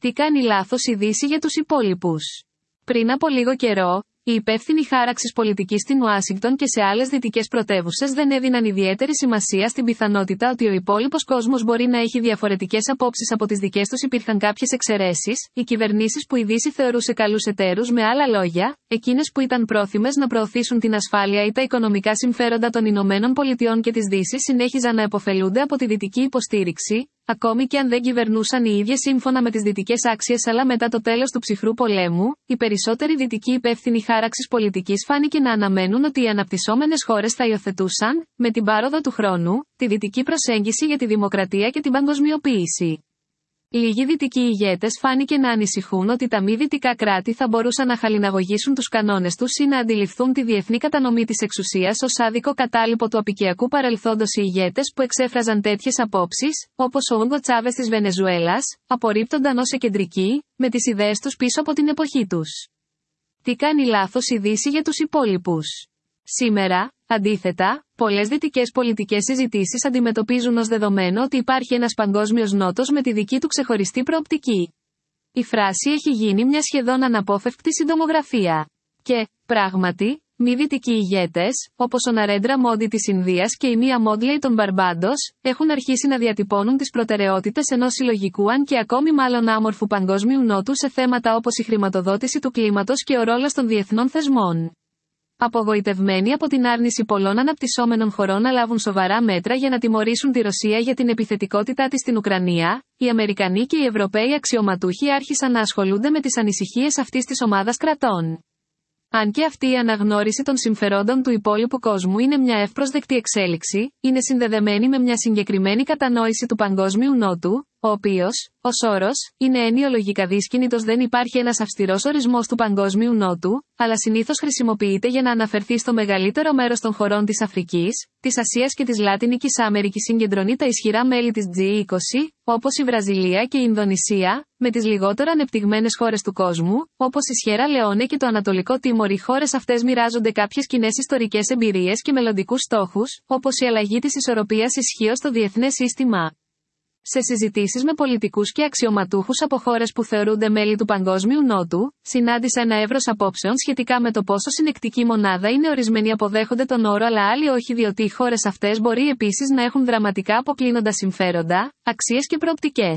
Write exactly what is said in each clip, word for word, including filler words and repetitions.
Τι κάνει λάθος η Δύση για τους υπόλοιπους. Πριν από λίγο καιρό, οι υπεύθυνοι χάραξης πολιτικής στην Ουάσιγκτον και σε άλλες δυτικές πρωτεύουσες δεν έδιναν ιδιαίτερη σημασία στην πιθανότητα ότι ο υπόλοιπος κόσμος μπορεί να έχει διαφορετικές απόψεις από τις δικές τους. Υπήρχαν κάποιες εξαιρέσεις, οι κυβερνήσεις που η Δύση θεωρούσε καλούς εταίρους, με άλλα λόγια, εκείνες που ήταν πρόθυμες να προωθήσουν την ασφάλεια ή τα οικονομικά συμφέροντα των Ηνωμένων Πολιτειών και της Δύσης, συνέχιζαν να επωφελούνται από τη δυτική υποστήριξη. Ακόμη και αν δεν κυβερνούσαν οι ίδιες σύμφωνα με τις δυτικές άξιες, αλλά μετά το τέλος του ψυχρού πολέμου, οι περισσότεροι δυτικοί υπεύθυνοι χάραξης πολιτικής φάνηκε να αναμένουν ότι οι αναπτυσσόμενες χώρες θα υιοθετούσαν, με την πάροδο του χρόνου, τη δυτική προσέγγιση για τη δημοκρατία και την παγκοσμιοποίηση. Λίγοι δυτικοί ηγέτες φάνηκε να ανησυχούν ότι τα μη δυτικά κράτη θα μπορούσαν να χαλιναγωγήσουν τους κανόνες τους ή να αντιληφθούν τη διεθνή κατανομή της εξουσίας ως άδικο κατάλοιπο του απικιακού παρελθόντος. Οι ηγέτες που εξέφραζαν τέτοιες απόψεις, όπως ο Ούγκο Τσάβες της Βενεζουέλας, απορρίπτονταν ως εκεντρικοί, με τις ιδέες τους πίσω από την εποχή τους. Τι κάνει λάθος η Δύση για τους υπόλοιπους. Σήμερα, αντίθετα, πολλές δυτικές πολιτικές συζητήσεις αντιμετωπίζουν ως δεδομένο ότι υπάρχει ένας παγκόσμιος νότος με τη δική του ξεχωριστή προοπτική. Η φράση έχει γίνει μια σχεδόν αναπόφευκτη συντομογραφία. Και, πράγματι, μη δυτικοί ηγέτες, όπως ο Ναρέντρα Μόντι της Ινδίας και η Μία Μόντλεϊ των Μπαρμπάντος, έχουν αρχίσει να διατυπώνουν τις προτεραιότητες ενός συλλογικού, αν και ακόμη μάλλον άμορφου παγκόσμιου νότου σε θέματα όπως η χρηματοδότηση του κλίματος και ο ρόλος των διεθνών θεσμών. Απογοητευμένοι από την άρνηση πολλών αναπτυσσόμενων χωρών να λάβουν σοβαρά μέτρα για να τιμωρήσουν τη Ρωσία για την επιθετικότητά της στην Ουκρανία, οι Αμερικανοί και οι Ευρωπαίοι αξιωματούχοι άρχισαν να ασχολούνται με τις ανησυχίες αυτής της ομάδας κρατών. Αν και αυτή η αναγνώριση των συμφερόντων του υπόλοιπου κόσμου είναι μια ευπρόσδεκτη εξέλιξη, είναι συνδεδεμένη με μια συγκεκριμένη κατανόηση του παγκόσμιου νότου, ο οποίος, ως όρος, είναι ενοιολογικά δυσκίνητος. Δεν υπάρχει ένας αυστηρός ορισμός του παγκόσμιου νότου, αλλά συνήθως χρησιμοποιείται για να αναφερθεί στο μεγαλύτερο μέρος των χωρών της Αφρικής, της Ασίας και της Λατινικής Αμερικής. Συγκεντρώνει τα ισχυρά μέλη της τζι είκοσι, όπως η Βραζιλία και η Ινδονησία, με τις λιγότερο ανεπτυγμένες χώρες του κόσμου, όπως η Σιέρα Λεόνε και το Ανατολικό Τίμορ. Οι χώρες αυτές μοιράζονται κάποιες κοινές ιστορικές εμπειρίες και μελλοντικούς στόχους, όπως η αλλαγή της ισορροπίας ισχύως στο διεθνές σύστημα. Σε συζητήσεις με πολιτικούς και αξιωματούχους από χώρες που θεωρούνται μέλη του Παγκόσμιου Νότου, συνάντησα ένα εύρος απόψεων σχετικά με το πόσο συνεκτική μονάδα είναι. Ορισμένοι αποδέχονται τον όρο, αλλά άλλοι όχι, διότι οι χώρες αυτές μπορεί επίσης να έχουν δραματικά αποκλίνοντα συμφέροντα, αξίες και προοπτικές.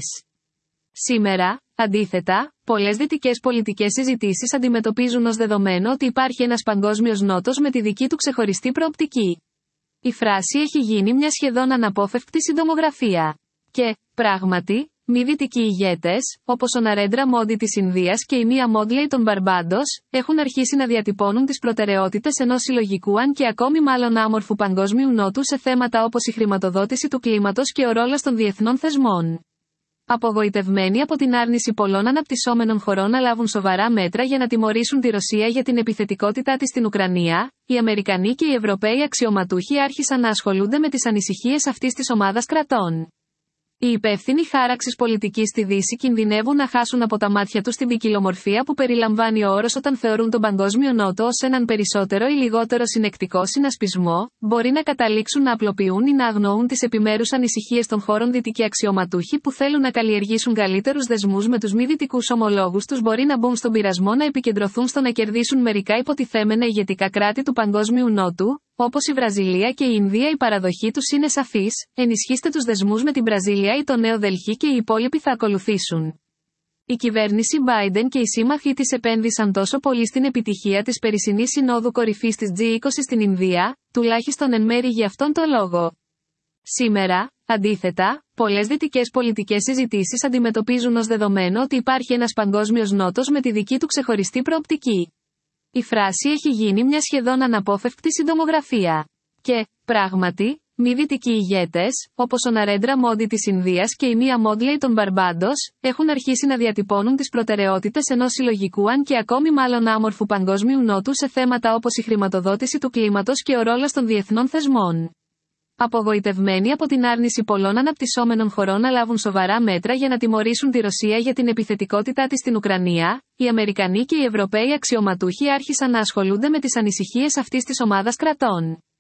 Σήμερα, αντίθετα, πολλές δυτικές πολιτικές συζητήσεις αντιμετωπίζουν ως δεδομένο ότι υπάρχει ένας παγκόσμιος νότος με τη δική του ξεχωριστή προοπτική. Η φράση έχει γίνει μια σχεδόν αναπόφευκτη συντομογραφία. Και, πράγματι, μη δυτικοί ηγέτες, όπως ο Ναρέντρα Μόντι της Ινδίας και η Μία Μόντλεϊ των Μπαρμπάντος, έχουν αρχίσει να διατυπώνουν τις προτεραιότητες ενός συλλογικού, αν και ακόμη μάλλον άμορφου παγκόσμιου νότου σε θέματα όπως η χρηματοδότηση του κλίματος και ο ρόλος των διεθνών θεσμών. Απογοητευμένοι από την άρνηση πολλών αναπτυσσόμενων χωρών να λάβουν σοβαρά μέτρα για να τιμωρήσουν τη Ρωσία για την επιθετικότητά της στην Ουκρανία, οι Αμερικανοί και οι Ευρωπαίοι αξιωματούχοι άρχισαν να ασχολούνται με τις ανησυχίες αυτής της ομάδας κρατών. Οι υπεύθυνοι χάραξης πολιτικής στη Δύση κινδυνεύουν να χάσουν από τα μάτια τους την ποικιλομορφία που περιλαμβάνει ο όρος όταν θεωρούν τον Παγκόσμιο Νότο ως έναν περισσότερο ή λιγότερο συνεκτικό συνασπισμό, μπορεί να καταλήξουν να απλοποιούν ή να αγνοούν τις επιμέρους ανησυχίες των χώρων. Δυτικοί αξιωματούχοι που θέλουν να καλλιεργήσουν καλύτερους δεσμούς με τους μη δυτικούς ομολόγους τους μπορεί να μπουν στον πειρασμό να επικεντρωθούν στο να κερδίσουν μερικά υποτιθέμενα ηγετικά κράτη του Παγκόσμιου Νότου, όπως η Βραζιλία και η Ινδία. Η παραδοχή τους είναι σαφής: ενισχύστε τους δεσμούς με την Βραζιλία ή το Νέο Δελχή και οι υπόλοιποι θα ακολουθήσουν. Η κυβέρνηση Biden και οι σύμμαχοι της επένδυσαν τόσο πολύ στην επιτυχία της περσινής Συνόδου Κορυφής της τζι είκοσι στην Ινδία, τουλάχιστον εν μέρει για αυτόν τον λόγο. Σήμερα, αντίθετα, πολλές δυτικές πολιτικές συζητήσεις αντιμετωπίζουν ως δεδομένο ότι υπάρχει ένας παγκόσμιος νότος με τη δική του ξεχωριστή προοπτική. Η φράση έχει γίνει μια σχεδόν αναπόφευκτη συντομογραφία. Και, πράγματι, μη δυτικοί ηγέτες, όπως ο Ναρέντρα Μόντι της Ινδίας και η Μία Μόντλεϊ των Μπαρμπάντος, έχουν αρχίσει να διατυπώνουν τις προτεραιότητες ενός συλλογικού, αν και ακόμη μάλλον άμορφου παγκόσμιου νότου σε θέματα όπως η χρηματοδότηση του κλίματος και ο ρόλος των διεθνών θεσμών. Απογοητευμένοι από την άρνηση πολλών αναπτυσσόμενων χωρών να λάβουν σοβαρά μέτρα για να τιμωρήσουν τη Ρωσία για την επιθετικότητά της στην Ουκρανία, οι Αμερικανοί και οι Ευρωπαίοι αξιωματούχοι άρχισαν να ασχολούνται με τις ανησυχίες αυτής της ομάδας κρατών.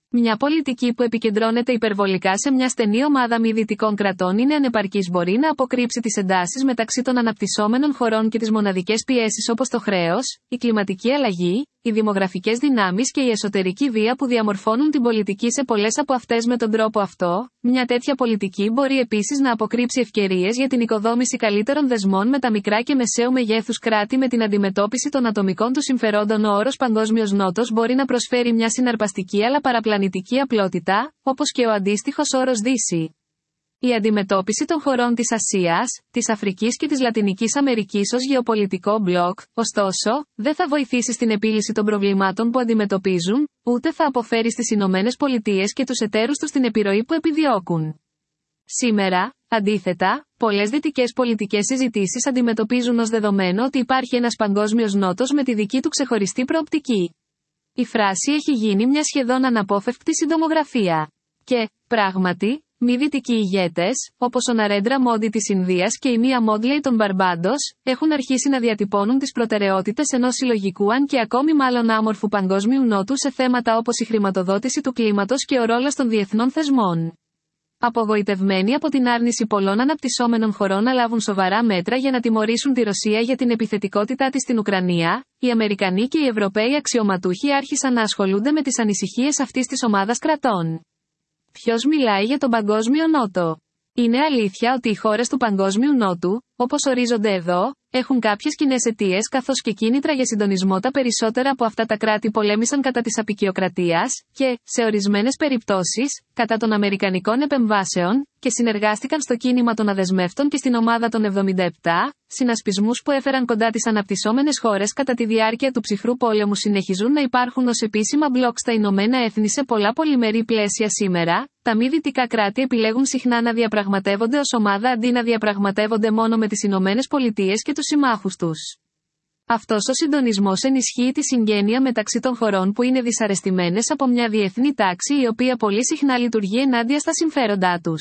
Μια πολιτική που επικεντρώνεται υπερβολικά σε μια στενή ομάδα μη δυτικών κρατών είναι ανεπαρκής, μπορεί να αποκρύψει τις εντάσεις μεταξύ των αναπτυσσόμενων χωρών και τις μοναδικές πιέσεις όπως το χρέος, η κλιματική αλλαγή, οι δημογραφικές δυνάμεις και η εσωτερική βία που διαμορφώνουν την πολιτική σε πολλές από αυτές. Με τον τρόπο αυτό, μια τέτοια πολιτική μπορεί επίσης να αποκρύψει ευκαιρίες για την οικοδόμηση καλύτερων δεσμών με τα μικρά και μεσαίου μεγέθους κράτη με την αντιμετώπιση των ατομικών του συμφερόντων. Ο όρος Παγκόσμιος Νότος μπορεί να προσφέρει μια συναρπαστική αλλά παραπλανητική απλότητα, όπως και ο αντίστοιχος όρος Δύση. Η αντιμετώπιση των χωρών της Ασίας, της Αφρικής και της Λατινικής Αμερικής ως γεωπολιτικό μπλοκ, ωστόσο, δεν θα βοηθήσει στην επίλυση των προβλημάτων που αντιμετωπίζουν, ούτε θα αποφέρει στις Ηνωμένες Πολιτείες και τους εταίρους τους την επιρροή που επιδιώκουν. Σήμερα, αντίθετα, πολλές δυτικές πολιτικές συζητήσεις αντιμετωπίζουν ως δεδομένο ότι υπάρχει ένας παγκόσμιος νότος με τη δική του ξεχωριστή προοπτική. Η φράση έχει γίνει μια σχεδόν αναπόφευκτη συντομογραφία. Και, πράγματι, μη δυτικοί ηγέτες, όπως ο Ναρέντρα Μόντι της Ινδίας και η Μία Μόντλεϊ των Μπαρμπάντος, έχουν αρχίσει να διατυπώνουν τις προτεραιότητες ενός συλλογικού αν και ακόμη μάλλον άμορφου παγκόσμιου νότου σε θέματα όπως η χρηματοδότηση του κλίματος και ο ρόλος των διεθνών θεσμών. Απογοητευμένοι από την άρνηση πολλών αναπτυσσόμενων χωρών να λάβουν σοβαρά μέτρα για να τιμωρήσουν τη Ρωσία για την επιθετικότητά της στην Ουκρανία, οι Αμερικανοί και οι Ευρωπαίοι αξιωματούχοι άρχισαν να ασχολούνται με τις ανησυχίες αυτής της ομάδας κρατών. Ποιος μιλάει για τον Παγκόσμιο Νότο? Είναι αλήθεια ότι οι χώρες του Παγκόσμιου Νότου, όπως ορίζονται εδώ, έχουν κάποιες κοινές αιτίες καθώς και κίνητρα για συντονισμό. Τα περισσότερα από αυτά τα κράτη πολέμησαν κατά της αποικιοκρατίας και, σε ορισμένες περιπτώσεις, κατά των αμερικανικών επεμβάσεων, και συνεργάστηκαν στο κίνημα των αδεσμεύτων και στην ομάδα των εβδομήντα επτά, συνασπισμούς που έφεραν κοντά τις αναπτυσσόμενες χώρες κατά τη διάρκεια του ψυχρού πόλεμου. Συνεχίζουν να υπάρχουν ως επίσημα μπλοκ στα Ηνωμένα Έθνη σε πολλά πολυμερή πλαίσια. Σήμερα, τα μη δυτικά κράτη επιλέγουν συχνά να διαπραγματεύονται ως ομάδα αντί να διαπραγματεύονται μόνο με τις Ηνωμένες Πολιτείες και τους συμμάχους τους. Αυτός ο συντονισμός ενισχύει τη συγγένεια μεταξύ των χωρών που είναι δυσαρεστημένες από μια διεθνή τάξη η οποία πολύ συχνά λειτουργεί ενάντια στα συμφέροντά τους.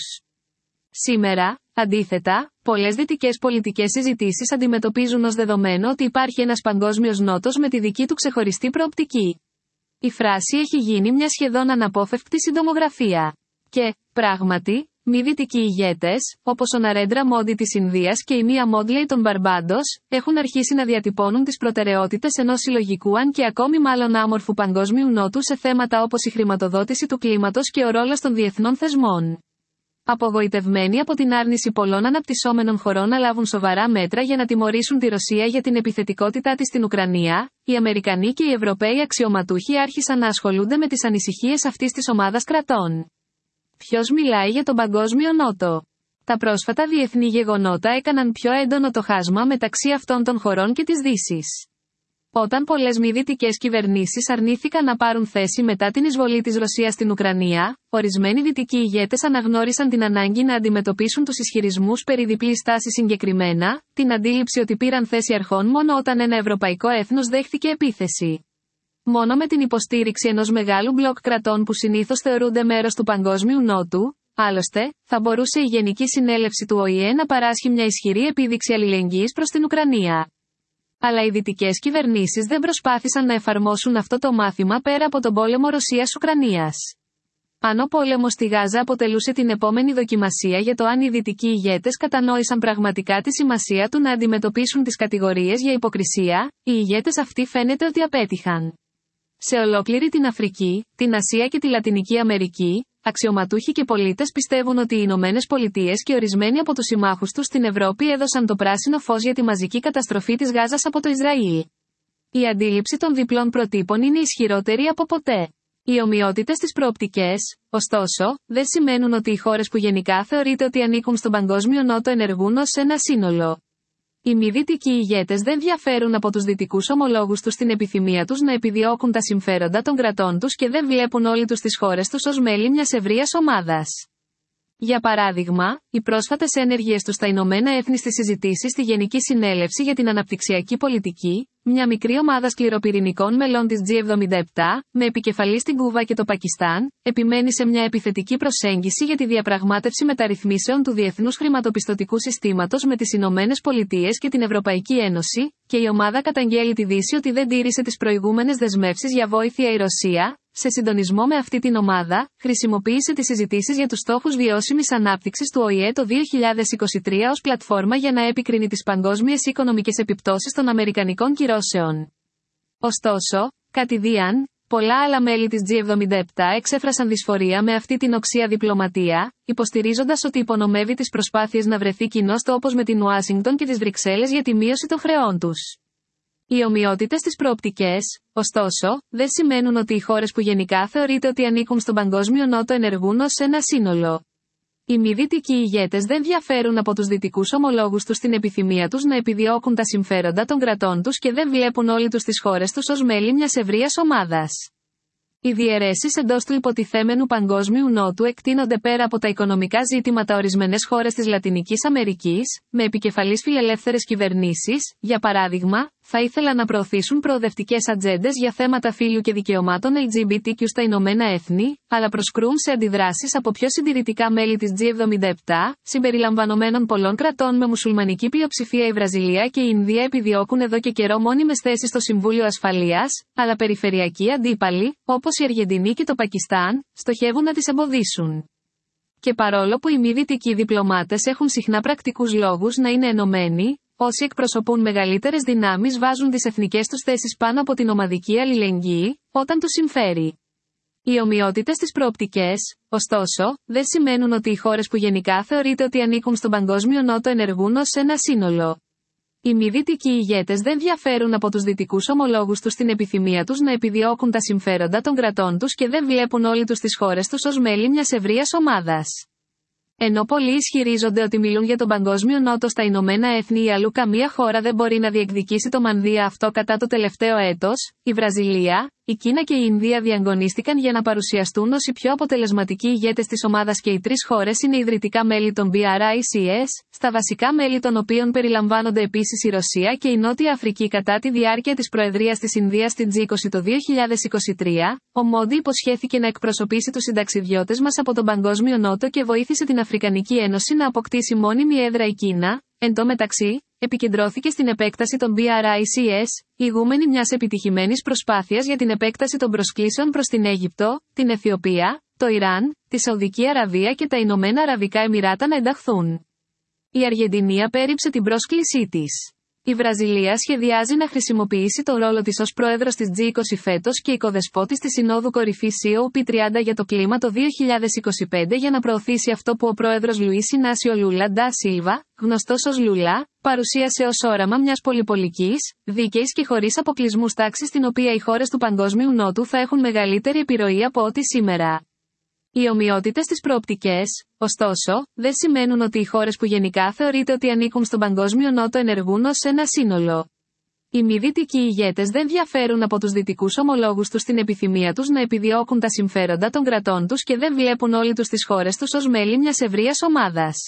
Σήμερα, αντίθετα, πολλές δυτικές πολιτικές συζητήσεις αντιμετωπίζουν ως δεδομένο ότι υπάρχει ένας παγκόσμιος νότος με τη δική του ξεχωριστή προοπτική. Η φράση έχει γίνει μια σχεδόν αναπόφευκτη συντομογραφία. Και, πράγματι, μη δυτικοί ηγέτες, όπως ο Ναρέντρα Μόντι της Ινδίας και η Μία Μόντλεϊ των Μπαρμπάντος, έχουν αρχίσει να διατυπώνουν τις προτεραιότητες ενός συλλογικού αν και ακόμη μάλλον άμορφου παγκόσμιου νότου σε θέματα όπως η χρηματοδότηση του κλίματος και ο ρόλος των διεθνών θεσμών. Απογοητευμένοι από την άρνηση πολλών αναπτυσσόμενων χωρών να λάβουν σοβαρά μέτρα για να τιμωρήσουν τη Ρωσία για την επιθετικότητά της στην Ουκρανία, οι Αμερικανοί και οι Ευρωπαίοι αξιωματούχοι άρχισαν να ασχολούνται με τις ανησυχίες αυτής της ομάδας κρατών. Ποιος μιλάει για τον Παγκόσμιο Νότο? Τα πρόσφατα διεθνή γεγονότα έκαναν πιο έντονο το χάσμα μεταξύ αυτών των χωρών και της Δύσης. Όταν πολλές μη δυτικές κυβερνήσεις αρνήθηκαν να πάρουν θέση μετά την εισβολή της Ρωσίας στην Ουκρανία, ορισμένοι δυτικοί ηγέτες αναγνώρισαν την ανάγκη να αντιμετωπίσουν τους ισχυρισμούς περί διπλής στάσης, συγκεκριμένα, την αντίληψη ότι πήραν θέση αρχών μόνο όταν ένα ευρωπαϊκό έθνος δέχτηκε επίθεση. Μόνο με την υποστήριξη ενός μεγάλου μπλοκ κρατών που συνήθως θεωρούνται μέρος του Παγκόσμιου Νότου, άλλωστε, θα μπορούσε η Γενική Συνέλευση του Ο Η Ε να παράσχει μια ισχυρή επίδειξη αλληλεγγύης προς την Ουκρανία. Αλλά οι δυτικές κυβερνήσεις δεν προσπάθησαν να εφαρμόσουν αυτό το μάθημα πέρα από τον πόλεμο Ρωσίας-Ουκρανίας. Αν ο πόλεμος στη Γάζα αποτελούσε την επόμενη δοκιμασία για το αν οι δυτικοί ηγέτες κατανόησαν πραγματικά τη σημασία του να αντιμετωπίσουν τις κατηγορίες για υποκρισία, οι ηγέτες αυτοί φαίνεται ότι απέτυχαν. Σε ολόκληρη την Αφρική, την Ασία και τη Λατινική Αμερική, αξιωματούχοι και πολίτες πιστεύουν ότι οι Ηνωμένες Πολιτείες και ορισμένοι από τους συμμάχους τους στην Ευρώπη έδωσαν το πράσινο φως για τη μαζική καταστροφή της Γάζας από το Ισραήλ. Η αντίληψη των διπλών προτύπων είναι ισχυρότερη από ποτέ. Οι ομοιότητες στις προοπτικές, ωστόσο, δεν σημαίνουν ότι οι χώρες που γενικά θεωρείται ότι ανήκουν στον Παγκόσμιο Νότο ενεργούν ως ένα σύνολο. Οι μη δυτικοί ηγέτες δεν διαφέρουν από τους δυτικούς ομολόγους τους στην επιθυμία τους να επιδιώκουν τα συμφέροντα των κρατών τους και δεν βλέπουν όλοι τους τις χώρες τους ως μέλη μιας ευρείας ομάδας. Για παράδειγμα, οι πρόσφατες ενέργειες του στα Ηνωμένα Έθνη στις συζητήσεις στη Γενική Συνέλευση για την Αναπτυξιακή Πολιτική, μια μικρή ομάδα σκληροπυρηνικών μελών της τζι εβδομήντα επτά, με επικεφαλή στην Κούβα και το Πακιστάν, επιμένει σε μια επιθετική προσέγγιση για τη διαπραγμάτευση μεταρρυθμίσεων του διεθνούς χρηματοπιστωτικού συστήματος με τις Ηνωμένες Πολιτείες και την Ευρωπαϊκή Ένωση, και η ομάδα καταγγέλει τη Δύση ότι δεν τήρησε τις προηγούμενες δεσμεύσεις για βοήθεια. Η Ρωσία, σε συντονισμό με αυτή την ομάδα, χρησιμοποίησε τις συζητήσεις για τους στόχους βιώσιμης ανάπτυξης του Ο Η Ε το δύο χιλιάδες είκοσι τρία ως πλατφόρμα για να επικρίνει τις παγκόσμιες οικονομικές επιπτώσεις των αμερικανικών κυρώσεων. Ωστόσο, κατηδίαν, πολλά άλλα μέλη της τζι εβδομήντα επτά εξέφρασαν δυσφορία με αυτή την οξία διπλωματία, υποστηρίζοντας ότι υπονομεύει τις προσπάθειες να βρεθεί κοινός τόπος με την Ουάσιγκτον και τις Βρυξέλλες για τη μείωση των χρεών τους. Οι ομοιότητες στις προοπτικές, ωστόσο, δεν σημαίνουν ότι οι χώρες που γενικά θεωρείται ότι ανήκουν στον Παγκόσμιο Νότο ενεργούν ως ένα σύνολο. Οι μη δυτικοί ηγέτες δεν διαφέρουν από τους δυτικούς ομολόγους τους στην επιθυμία τους να επιδιώκουν τα συμφέροντα των κρατών τους και δεν βλέπουν όλοι τους τις χώρες τους ως μέλη μιας ευρείας ομάδας. Οι διαιρέσεις εντός του υποτιθέμενου Παγκόσμιου Νότου εκτείνονται πέρα από τα οικονομικά ζήτηματα. Ορισμένες χώρες της Λατινικής Αμερικής, με επικεφαλής φιλελεύθερες κυβερνήσεις, για παράδειγμα, θα ήθελαν να προωθήσουν προοδευτικές ατζέντες για θέματα φύλου και δικαιωμάτων ελ τζι μπι τι κιου στα Ηνωμένα Έθνη, αλλά προσκρούν σε αντιδράσεις από πιο συντηρητικά μέλη της τζι εβδομήντα επτά, συμπεριλαμβανομένων πολλών κρατών με μουσουλμανική πλειοψηφία. Η Βραζιλία και η Ινδία επιδιώκουν εδώ και καιρό μόνιμες θέσεις στο Συμβούλιο Ασφαλείας, αλλά περιφερειακοί αντίπαλοι, όπως η Αργεντινή και το Πακιστάν, στοχεύουν να τις εμποδίσουν. Και παρόλο που οι μη δυτικοί διπλωμάτες έχουν συχνά πρακτικούς λόγους να είναι ενωμένοι, όσοι εκπροσωπούν μεγαλύτερες δυνάμεις βάζουν τις εθνικές τους θέσεις πάνω από την ομαδική αλληλεγγύη, όταν τους συμφέρει. Οι ομοιότητες στις προοπτικές, ωστόσο, δεν σημαίνουν ότι οι χώρες που γενικά θεωρείται ότι ανήκουν στον Παγκόσμιο Νότο ενεργούν ως ένα σύνολο. Οι μη δυτικοί ηγέτες δεν διαφέρουν από τους δυτικούς ομολόγους τους στην επιθυμία τους να επιδιώκουν τα συμφέροντα των κρατών τους και δεν βλέπουν όλοι τους τις χώρες τους ως μέλη μιας ευρείας ομάδας. Ενώ πολλοί ισχυρίζονται ότι μιλούν για τον Παγκόσμιο Νότο στα Ηνωμένα Έθνη ή αλλού, καμία χώρα δεν μπορεί να διεκδικήσει το μανδύα αυτό κατά το τελευταίο έτος. Η Βραζιλία, η Κίνα και η Ινδία διαγωνίστηκαν για να παρουσιαστούν ως οι πιο αποτελεσματικοί ηγέτες της ομάδας και οι τρεις χώρες είναι ιδρυτικά μέλη των μπι αρ άι σι ες, στα βασικά μέλη των οποίων περιλαμβάνονται επίσης η Ρωσία και η Νότια Αφρική. Κατά τη διάρκεια της προεδρίας της Ινδίας στην τζι είκοσι το δύο χιλιάδες είκοσι τρία, ο Μόντι υποσχέθηκε να εκπροσωπήσει τους συνταξιδιώτες μας από τον Παγκόσμιο Νότο και βοήθησε την Αφρικανική Ένωση να αποκτήσει μόνιμη έδρα. Η Κίνα, εν τω μεταξύ, επικεντρώθηκε στην επέκταση των μπι αρ άι σι ες, ηγούμενη μιας επιτυχημένης προσπάθειας για την επέκταση των προσκλήσεων προς την Αίγυπτο, την Αιθιοπία, το Ιράν, τη Σαουδική Αραβία και τα Ηνωμένα Αραβικά Εμιράτα να ενταχθούν. Η Αργεντινή απέρριψε την πρόσκλησή της. Η Βραζιλία σχεδιάζει να χρησιμοποιήσει το ρόλο της ως πρόεδρος της τζι είκοσι φέτος και οικοδεσπότης της Συνόδου Κορυφής σι ο πι τριάντα για το κλίμα το δύο χιλιάδες είκοσι πέντε για να προωθήσει αυτό που ο πρόεδρος Λουίς Ινάσιο Λούλα ντα Σίλβα, γνωστός ως Λούλα, παρουσίασε ως όραμα μιας πολυπολικής, δίκαιης και χωρίς αποκλεισμούς τάξης στην οποία οι χώρες του Παγκόσμιου Νότου θα έχουν μεγαλύτερη επιρροή από ό,τι σήμερα. Οι ομοιότητες στις προοπτικές, ωστόσο, δεν σημαίνουν ότι οι χώρες που γενικά θεωρείται ότι ανήκουν στον Παγκόσμιο Νότο ενεργούν ως ένα σύνολο. Οι μη δυτικοί ηγέτες δεν διαφέρουν από τους δυτικούς ομολόγους τους στην επιθυμία τους να επιδιώκουν τα συμφέροντα των κρατών τους και δεν βλέπουν όλοι τους τις χώρες τους ως μέλη μιας ευρείας ομάδας.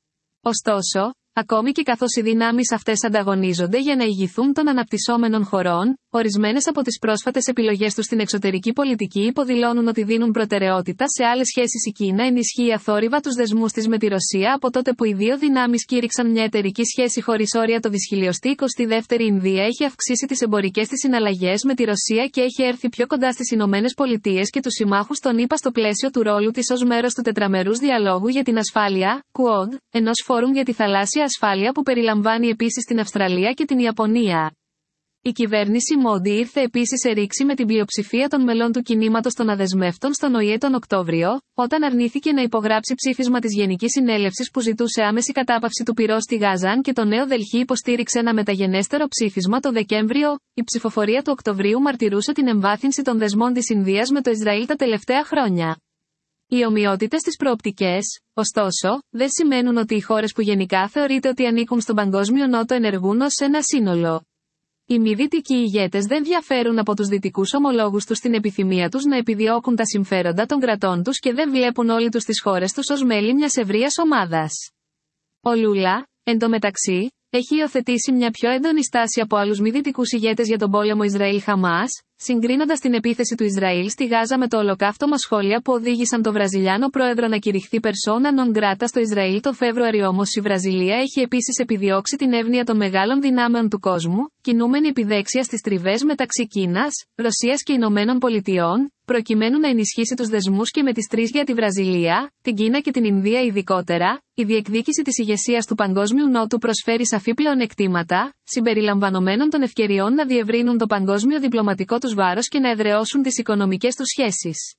Ωστόσο, ακόμη και καθώς οι δυνάμεις αυτές ανταγωνίζονται για να ηγηθούν των αναπτυσσόμενων χωρών, ορισμένες από τις πρόσφατες επιλογές τους στην εξωτερική πολιτική υποδηλώνουν ότι δίνουν προτεραιότητα σε άλλες σχέσεις. Η Κίνα ενισχύει αθόρυβα τους δεσμούς της με τη Ρωσία από τότε που οι δύο δυνάμεις κήρυξαν μια εταιρική σχέση χωρίς όρια. Το δισχιλιοστή εικοστή δεύτερη Ινδία έχει αυξήσει τις εμπορικές της συναλλαγές με τη Ρωσία και έχει έρθει πιο κοντά στις Ηνωμένες Πολιτείες και τους συμμάχους των ΗΠΑ στο πλαίσιο του ρόλου της ως μέρος του τετραμερούς διαλόγου για την ασφάλεια, κουόντ, ενός φόρουμ για τη θαλάσσια ασφάλεια που περιλαμβάνει επίσης την Αυστραλία και την Ιαπωνία. Η κυβέρνηση Μόντι ήρθε επίσης σε ρήξη με την πλειοψηφία των μελών του κινήματος των αδεσμεύτων στον Ο Η Ε τον Οκτώβριο, όταν αρνήθηκε να υπογράψει ψήφισμα της Γενικής Συνέλευσης που ζητούσε άμεση κατάπαυση του πυρός στη Γάζα και το Νέο Δελχή υποστήριξε ένα μεταγενέστερο ψήφισμα το Δεκέμβριο. Η ψηφοφορία του Οκτωβρίου μαρτυρούσε την εμβάθυνση των δεσμών της Ινδίας με το Ισραήλ τα τελευταία χρόνια. Οι ομοιότητες στις προοπτικές, ωστόσο, δεν σημαίνουν ότι οι χώρες που γενικά θεωρείται ότι ανήκουν στον Παγκόσμιο Νότο ενεργούν ως ένα σύνολο. Οι μη δυτικοί ηγέτες δεν διαφέρουν από τους δυτικούς ομολόγους τους στην επιθυμία τους να επιδιώκουν τα συμφέροντα των κρατών τους και δεν βλέπουν όλοι τους τις χώρες τους ως μέλη μιας ευρείας ομάδας. Ο Λούλα, εν τω μεταξύ, έχει υιοθετήσει μια πιο έντονη στάση από άλλους μη δυτικούς ηγέτες για τον πόλεμο Ισραήλ-Χαμάς, συγκρίνοντας την επίθεση του Ισραήλ στη Γάζα με το ολοκαύτωμα, σχόλια που οδήγησαν τον Βραζιλιάνο πρόεδρο να κηρυχθεί persona non grata στο Ισραήλ το Φεβρουάριο. Όμως η Βραζιλία έχει επίσης επιδιώξει την εύνοια των μεγάλων δυνάμεων του κόσμου, κινούμενη επιδέξια στις τριβές μεταξύ Κίνας, Ρωσίας και Ηνωμένων Πολιτειών, προκειμένου να ενισχύσει τους δεσμούς και με τις τρεις για τη Βραζιλία, την Κίνα και την Ινδία ειδικότερα, η διεκδίκηση της ηγεσίας του Παγκόσμιου Νότου προσφέρει σαφή πλεονεκτήματα, συμπεριλαμβανομένων των ευκαιριών να διευρύνουν το παγκόσμιο διπλωματικό τους βάρος και να εδραιώσουν τις οικονομικές τους σχέσεις.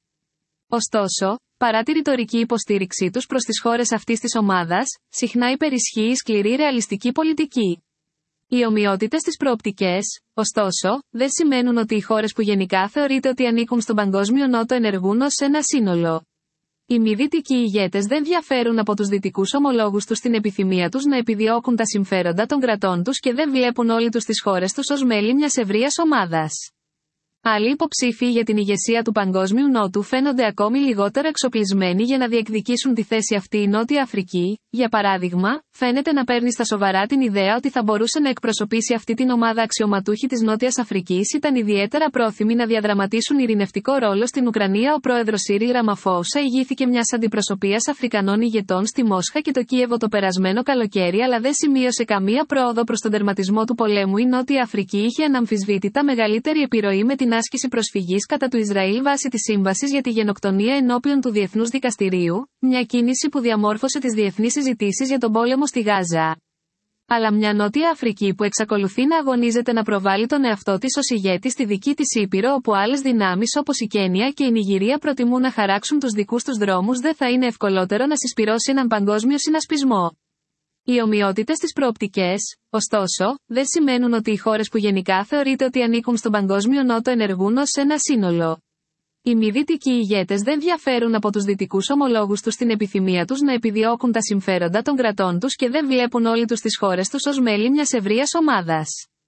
Ωστόσο, παρά τη ρητορική υποστήριξή τους προς τις χώρες αυτής της ομάδας, συχνά υπερισχύει η σκληρή ρεαλιστική πολιτική. Οι ομοιότητες στις προοπτικές, ωστόσο, δεν σημαίνουν ότι οι χώρες που γενικά θεωρείται ότι ανήκουν στον Παγκόσμιο Νότο ενεργούν ως ένα σύνολο. Οι μη δυτικοί ηγέτες δεν διαφέρουν από τους δυτικούς ομολόγους τους στην επιθυμία τους να επιδιώκουν τα συμφέροντα των κρατών τους και δεν βλέπουν όλοι τους τις χώρες τους ως μέλη μιας ευρείας ομάδας. Άλλοι υποψήφοι για την ηγεσία του Παγκόσμιου Νότου φαίνονται ακόμη λιγότερο εξοπλισμένοι για να διεκδικήσουν τη θέση αυτή. Η Νότια Αφρική, για παράδειγμα, φαίνεται να παίρνει στα σοβαρά την ιδέα ότι θα μπορούσε να εκπροσωπήσει αυτή την ομάδα. Αξιωματούχοι της Νότιας Αφρικής ήταν ιδιαίτερα πρόθυμοι να διαδραματίσουν ειρηνευτικό ρόλο στην Ουκρανία. Ο πρόεδρος Σίριλ Ραμαφόουσα ηγήθηκε μιας αντιπροσωπείας Αφρικανών ηγετών στη Μόσχα και το Κίεβο το περασμένο καλοκαίρι, αλλά δεν σημείωσε καμία πρόοδο προς τον τερματισμό του πολέμου. Η Νότια Αφρική είχε αναμφισβήτητα μεγαλύτερη επιρροή με την άσκηση προσφυγής κατά του Ισραήλ βάσει της Σύμβασης για τη Γενοκτονία ενώπιον του Διεθνούς Δικαστηρίου, μια κίνηση που διαμόρφωσε τις διεθνείς συζητήσεις για τον πόλεμο στη Γάζα. Αλλά μια Νότια Αφρική που εξακολουθεί να αγωνίζεται να προβάλλει τον εαυτό της ως ηγέτη στη δική της Ήπειρο, όπου άλλες δυνάμεις όπως η Κένια και η Νιγηρία προτιμούν να χαράξουν τους δικούς τους δρόμους, δεν θα είναι ευκολότερο να συσπυρώσει έναν παγκόσμιο συνασπισμό. Οι ομοιότητες στις προοπτικές, ωστόσο, δεν σημαίνουν ότι οι χώρες που γενικά θεωρείται ότι ανήκουν στον Παγκόσμιο Νότο ενεργούν ως ένα σύνολο. Οι μη δυτικοί ηγέτες δεν διαφέρουν από τους δυτικούς ομολόγους τους στην επιθυμία τους να επιδιώκουν τα συμφέροντα των κρατών τους και δεν βλέπουν όλοι τους τις χώρες τους ως μέλη μιας ευρείας ομάδας.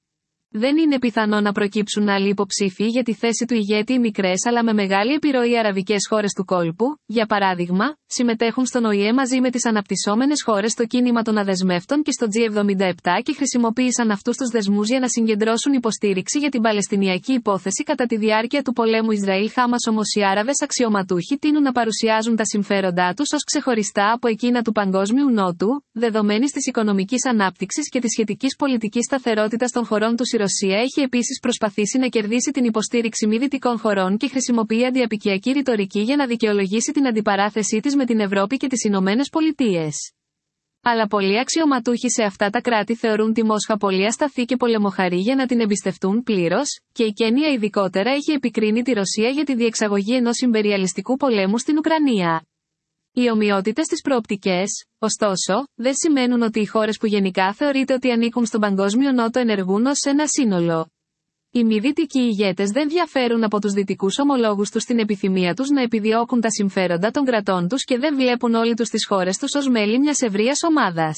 Δεν είναι πιθανό να προκύψουν άλλοι υποψήφοι για τη θέση του ηγέτη. Οι μικρές αλλά με μεγάλη επιρροή αραβικές χώρες του κόλπου, για παράδειγμα, συμμετέχουν στον Ο Η Ε μαζί με τις αναπτυσσόμενες χώρες στο κίνημα των αδεσμεύτων και στο τζι εβδομήντα επτά και χρησιμοποίησαν αυτούς τους δεσμούς για να συγκεντρώσουν υποστήριξη για την Παλαιστινιακή υπόθεση κατά τη διάρκεια του πολέμου Ισραήλ-Χάμας. Όμως οι Άραβες αξιωματούχοι τείνουν να παρουσιάζουν τα συμφέροντά τους ως ξεχωριστά από εκείνα του Παγκόσμιου Νότου, δεδομένης της οικονομικής ανάπτυξης και της σχετικής πολιτικής σταθερότητας των χωρών τους. Η Ρωσία έχει επίσης προσπαθήσει να κερδίσει την υποστήριξη μη δυτικών χωρών και χρησιμοποιεί αντιαπικιακή ρητορική για να δικαιολογήσει την αντιπαράθεσή της με την Ευρώπη και τις Ηνωμένες Πολιτείες. Αλλά πολλοί αξιωματούχοι σε αυτά τα κράτη θεωρούν τη Μόσχα πολύ ασταθή και πολεμοχαρή για να την εμπιστευτούν πλήρως, και η Κένια ειδικότερα έχει επικρίνει τη Ρωσία για τη διεξαγωγή ενός ιμπεριαλιστικού πολέμου στην Ουκρανία. Οι ομοιότητες στις προοπτικές, ωστόσο, δεν σημαίνουν ότι οι χώρες που γενικά θεωρείται ότι ανήκουν στον Παγκόσμιο Νότο ενεργούν ως ένα σύνολο. Οι μη δυτικοί ηγέτες δεν διαφέρουν από τους δυτικούς ομολόγους τους στην επιθυμία τους να επιδιώκουν τα συμφέροντα των κρατών τους και δεν βλέπουν όλοι τους τις χώρες τους ως μέλη μιας ευρείας ομάδας.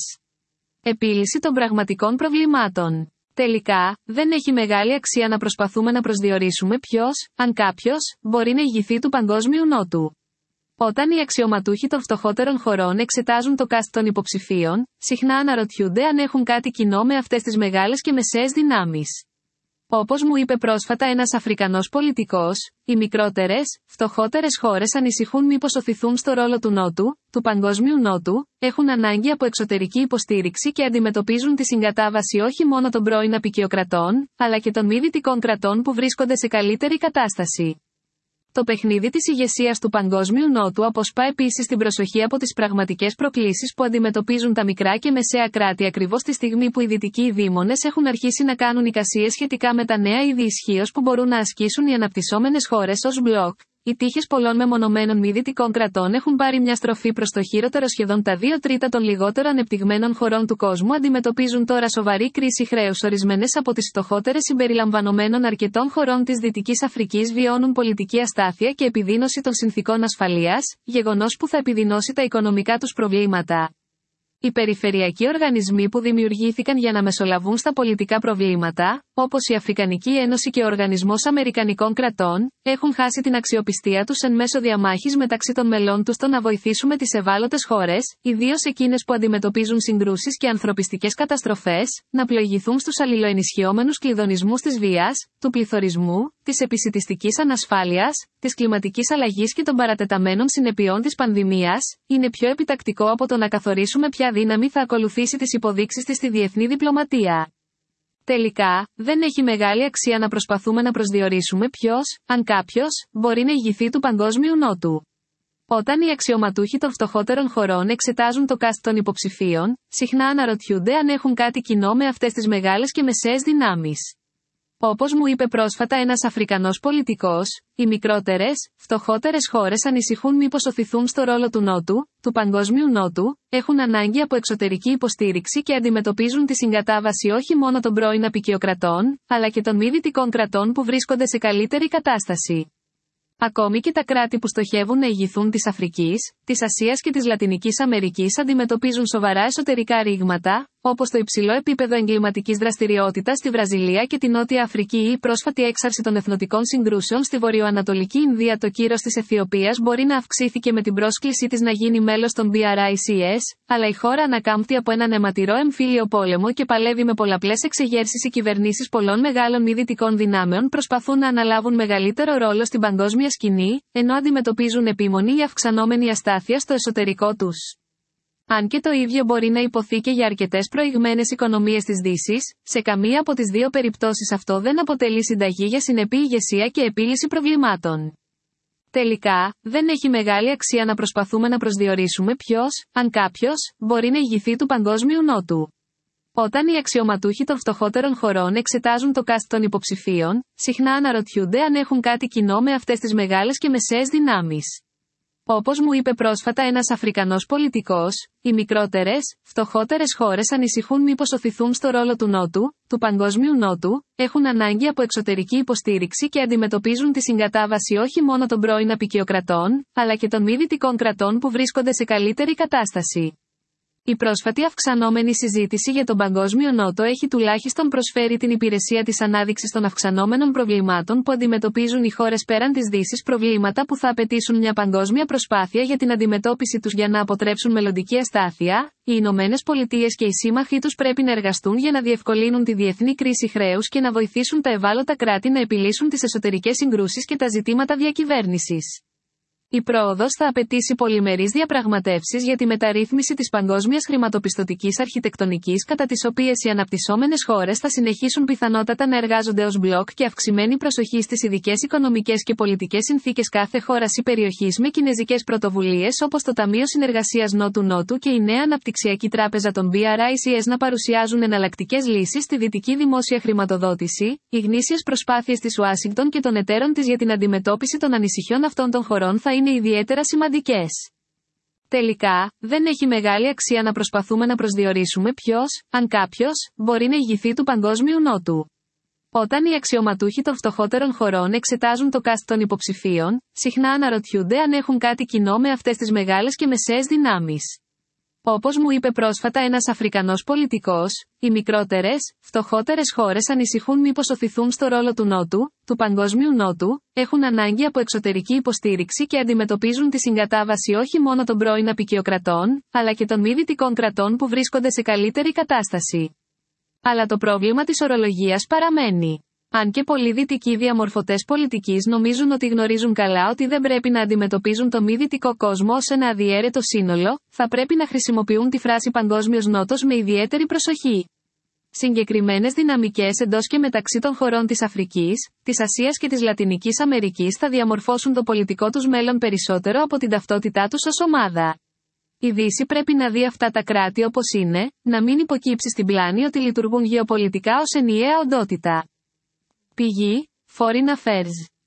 Επίλυση των πραγματικών προβλημάτων. Τελικά, δεν έχει μεγάλη αξία να προσπαθούμε να προσδιορίσουμε ποιος, αν κάποιος, μπορεί να ηγηθεί του Παγκόσμιου Νότου. Όταν οι αξιωματούχοι των φτωχότερων χωρών εξετάζουν το cast των υποψηφίων, συχνά αναρωτιούνται αν έχουν κάτι κοινό με αυτές τις μεγάλες και μεσαίες δυνάμεις. Όπως μου είπε πρόσφατα ένας Αφρικανός πολιτικός, οι μικρότερες, φτωχότερες χώρες ανησυχούν μήπως οθηθούν στο ρόλο του Νότου, του Παγκόσμιου Νότου, έχουν ανάγκη από εξωτερική υποστήριξη και αντιμετωπίζουν τη συγκατάβαση όχι μόνο των πρώην αποικιοκρατών, αλλά και των μη δυτικών κρατών που βρίσκονται σε καλύτερη κατάσταση. Το παιχνίδι της ηγεσίας του Παγκόσμιου Νότου αποσπά επίσης την προσοχή από τις πραγματικές προκλήσεις που αντιμετωπίζουν τα μικρά και μεσαία κράτη ακριβώς τη στιγμή που οι δυτικοί δήμονες έχουν αρχίσει να κάνουν εικασίες σχετικά με τα νέα είδη ισχύος που μπορούν να ασκήσουν οι αναπτυσσόμενες χώρες ως μπλοκ. Οι τύχες πολλών μεμονωμένων μη δυτικών κρατών έχουν πάρει μια στροφή προς το χειρότερο. Σχεδόν τα δύο τρίτα των λιγότερο ανεπτυγμένων χωρών του κόσμου αντιμετωπίζουν τώρα σοβαρή κρίση χρέους. Ορισμένες από τις φτωχότερες συμπεριλαμβανομένων αρκετών χωρών της Δυτικής Αφρικής βιώνουν πολιτική αστάθεια και επιδείνωση των συνθηκών ασφαλείας, γεγονός που θα επιδεινώσει τα οικονομικά τους προβλήματα. Οι περιφερειακοί οργανισμοί που δημιουργήθηκαν για να μεσολαβούν στα πολιτικά προβλήματα, όπως η Αφρικανική Ένωση και ο Οργανισμός Αμερικανικών Κρατών, έχουν χάσει την αξιοπιστία τους εν μέσω διαμάχης μεταξύ των μελών τους στο να βοηθήσουμε τις ευάλωτες χώρες, ιδίως εκείνες που αντιμετωπίζουν συγκρούσεις και ανθρωπιστικές καταστροφές, να πλοηγηθούν στους αλληλοενισχυόμενους κλειδονισμούς της βίας, του πληθωρισμού, της επισιτιστικής ανασφάλειας, της κλιματικής αλλαγής και των παρατεταμένων συνεπειών της πανδημίας. Είναι πιο επιτακτικό από το να καθορίσουμε ποια δύναμη θα ακολουθήσει τις υποδείξεις της στη διεθνή διπλωματία. Τελικά, δεν έχει μεγάλη αξία να προσπαθούμε να προσδιορίσουμε ποιος, αν κάποιος, μπορεί να ηγηθεί του Παγκόσμιου Νότου. Όταν οι αξιωματούχοι των φτωχότερων χωρών εξετάζουν το cast των υποψηφίων, συχνά αναρωτιούνται αν έχουν κάτι κοινό με αυτές τις μεγάλες και μεσαίες δυνάμεις. Όπως μου είπε πρόσφατα ένας Αφρικανός πολιτικός, οι μικρότερες, φτωχότερες χώρες ανησυχούν μήπως οθηθούν στο ρόλο του Νότου, του Παγκόσμιου Νότου, έχουν ανάγκη από εξωτερική υποστήριξη και αντιμετωπίζουν τη συγκατάβαση όχι μόνο των πρώην αποικιοκρατών, αλλά και των μη δυτικών κρατών που βρίσκονται σε καλύτερη κατάσταση. Ακόμη και τα κράτη που στοχεύουν να ηγηθούν της Αφρικής, της Ασίας και της Λατινικής Αμερικής αντιμετωπίζουν σοβαρά εσωτερικά ρήγματα, όπως το υψηλό επίπεδο εγκληματικής δραστηριότητας στη Βραζιλία και τη Νότια Αφρική ή η πρόσφατη έξαρση των εθνοτικών συγκρούσεων στη βορειοανατολική Ινδία. Το κύρος της Αιθιοπίας μπορεί να αυξήθηκε με την πρόσκλησή της να γίνει μέλος των μπι αρ άι σι ες, αλλά η χώρα ανακάμπτει από έναν αιματηρό εμφύλιο πόλεμο και παλεύει με πολλαπλές εξεγέρσεις. Οι κυβερνήσεις πολλών μεγάλων μη δυτικών δυνάμεων προσπαθούν να αναλάβουν μεγαλύτερο ρόλο στην παγκόσμια σκηνή, ενώ αντιμετωπίζουν επίμονη ή αυξανόμενη αστάθεια στο εσωτερικό τους. Αν και το ίδιο μπορεί να υποθεί και για αρκετές προηγμένες οικονομίες της Δύσης, σε καμία από τις δύο περιπτώσεις αυτό δεν αποτελεί συνταγή για συνεπή ηγεσία και επίλυση προβλημάτων. Τελικά, δεν έχει μεγάλη αξία να προσπαθούμε να προσδιορίσουμε ποιος, αν κάποιος, μπορεί να ηγηθεί του Παγκόσμιου Νότου. Όταν οι αξιωματούχοι των φτωχότερων χωρών εξετάζουν το cast των υποψηφίων, συχνά αναρωτιούνται αν έχουν κάτι κοινό με αυτές τις μεγάλες και μεσαίες δυνάμεις. Όπως μου είπε πρόσφατα ένας Αφρικανός πολιτικός, οι μικρότερες, φτωχότερες χώρες ανησυχούν μήπως οθηθούν στο ρόλο του Νότου, του Παγκόσμιου Νότου, έχουν ανάγκη από εξωτερική υποστήριξη και αντιμετωπίζουν τη συγκατάβαση όχι μόνο των πρώην αποικιοκρατών, αλλά και των μη δυτικών κρατών που βρίσκονται σε καλύτερη κατάσταση. Η πρόσφατη αυξανόμενη συζήτηση για τον Παγκόσμιο Νότο έχει τουλάχιστον προσφέρει την υπηρεσία της ανάδειξης των αυξανόμενων προβλημάτων που αντιμετωπίζουν οι χώρες πέραν της Δύσης, προβλήματα που θα απαιτήσουν μια παγκόσμια προσπάθεια για την αντιμετώπιση τους για να αποτρέψουν μελλοντική αστάθεια. Οι Ηνωμένες Πολιτείες και οι σύμμαχοί τους πρέπει να εργαστούν για να διευκολύνουν τη διεθνή κρίση χρέους και να βοηθήσουν τα ευάλωτα κράτη να επιλύσουν τις εσωτερικές συγκρούσεις και τα ζητήματα διακυβέρνησης. Η πρόοδος θα απαιτήσει πολυμερείς διαπραγματεύσεις για τη μεταρρύθμιση της παγκόσμιας χρηματοπιστωτικής αρχιτεκτονικής, κατά τις οποίες οι αναπτυσσόμενες χώρες θα συνεχίσουν πιθανότατα να εργάζονται ως μπλοκ και αυξημένη προσοχή στις ειδικές οικονομικές και πολιτικές συνθήκες κάθε χώρας ή περιοχής, με κινεζικές πρωτοβουλίες όπως το Ταμείο Συνεργασίας Νότου-Νότου και η Νέα Αναπτυξιακή Τράπεζα των μπι αρ άι σι ες να παρουσιάζουν εναλλακτικές λύσεις στη δυτική δημόσια χρηματοδότηση. Οι γνήσιες προσπάθειες της Ουάσιγκτον και των εταίρων της για την αντιμετώπιση των ανησυχιών αυτών των χωρών θα είναι ιδιαίτερα σημαντικές. Τελικά, δεν έχει μεγάλη αξία να προσπαθούμε να προσδιορίσουμε ποιος, αν κάποιος, μπορεί να ηγηθεί του Παγκόσμιου Νότου. Όταν οι αξιωματούχοι των φτωχότερων χωρών εξετάζουν το cast των υποψηφίων, συχνά αναρωτιούνται αν έχουν κάτι κοινό με αυτές τις μεγάλες και μεσαίες δυνάμεις. Όπως μου είπε πρόσφατα ένας Αφρικανός πολιτικός, οι μικρότερες, φτωχότερες χώρες ανησυχούν μήπως οθηθούν στο ρόλο του Νότου, του Παγκόσμιου Νότου, έχουν ανάγκη από εξωτερική υποστήριξη και αντιμετωπίζουν τη συγκατάβαση όχι μόνο των πρώην αποικιοκρατών, αλλά και των μη δυτικών κρατών που βρίσκονται σε καλύτερη κατάσταση. Αλλά το πρόβλημα της ορολογίας παραμένει. Αν και πολλοί δυτικοί διαμορφωτές πολιτικής νομίζουν ότι γνωρίζουν καλά ότι δεν πρέπει να αντιμετωπίζουν το μη δυτικό κόσμο ως ένα αδιαίρετο σύνολο, θα πρέπει να χρησιμοποιούν τη φράση Παγκόσμιος Νότος με ιδιαίτερη προσοχή. Συγκεκριμένες δυναμικές εντός και μεταξύ των χωρών της Αφρικής, της Ασίας και της Λατινικής Αμερικής θα διαμορφώσουν το πολιτικό τους μέλλον περισσότερο από την ταυτότητά τους ως ομάδα. Η Δύση πρέπει να δει αυτά τα κράτη όπως είναι, να μην υποκύψει στην πλάνη ότι λειτουργούν γεωπολιτικά ως ενιαία οντότητα. Πηγή: Foreign Affairs.